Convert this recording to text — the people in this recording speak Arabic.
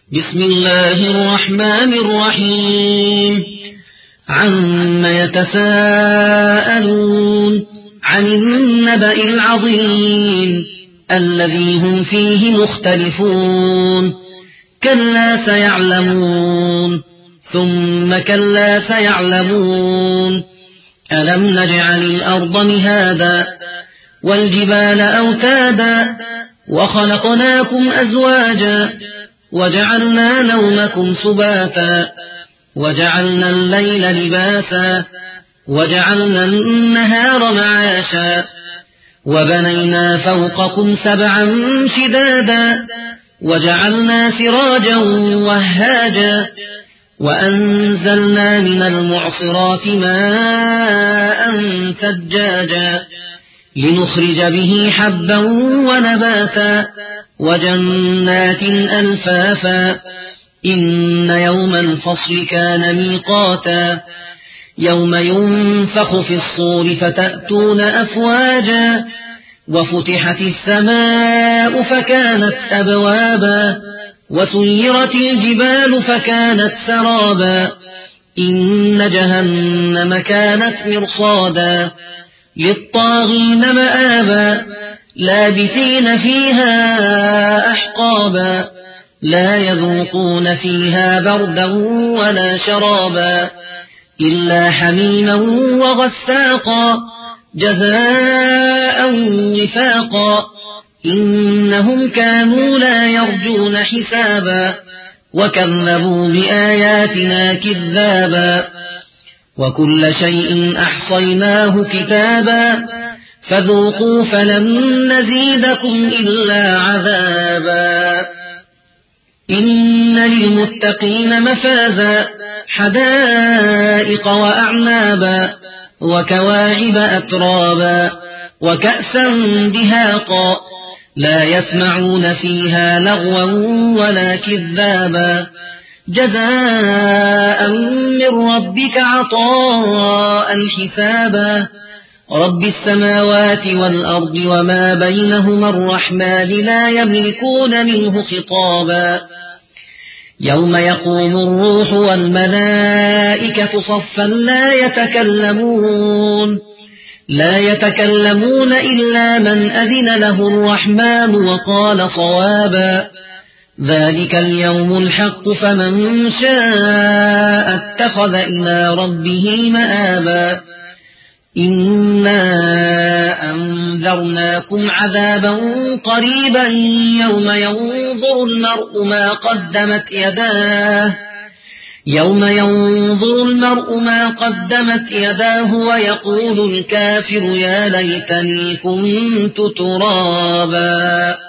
بسم الله الرحمن الرحيم عم يتساءلون عن النبأ العظيم الذي هم فيه مختلفون كلا سيعلمون ثم كلا سيعلمون ألم نجعل الأرض مهادا والجبال أوتادا وخلقناكم أزواجا وجعلنا نومكم سباتا وجعلنا الليل لباسا وجعلنا النهار معاشا وبنينا فوقكم سبعا شدادا وجعلنا سراجا وهاجا وأنزلنا من المعصرات ماء ثجاجا لنخرج به حبا ونباتا وجنات ألفافا إن يوم الفصل كان ميقاتا يوم ينفخ في الصور فتأتون أفواجا وفتحت السماء فكانت أبوابا وسيرت الجبال فكانت سرابا إن جهنم كانت مرصادا للطاغين مآبا لابثين فيها أحقابا لا يذوقون فيها بردا ولا شرابا إلا حميما وغساقا جزاء وفاقا إنهم كانوا لا يرجون حسابا وكذبوا بآياتنا كذابا وكل شيء أحصيناه كتابا فذوقوا فلن نزيدكم إلا عذابا إن للمتقين مفازا حدائق وأعنابا وكواعب أترابا وكأسا دهاقا لا يسمعون فيها لغوا ولا كذابا جزاء من ربك عطاء حسابا رب السماوات والأرض وما بينهما الرحمن لا يملكون منه خطابا يوم يقوم الروح والملائكة صفا لا يتكلمون إلا من أذن له الرحمن وقال صوابا ذلك اليوم الحق فمن شاء اتخذ إلى ربه مآبا إنا أنذرناكم عذابا قريبا يوم ينظر المرء ما قدمت يداه ويقول الكافر يا ليتني كنت ترابا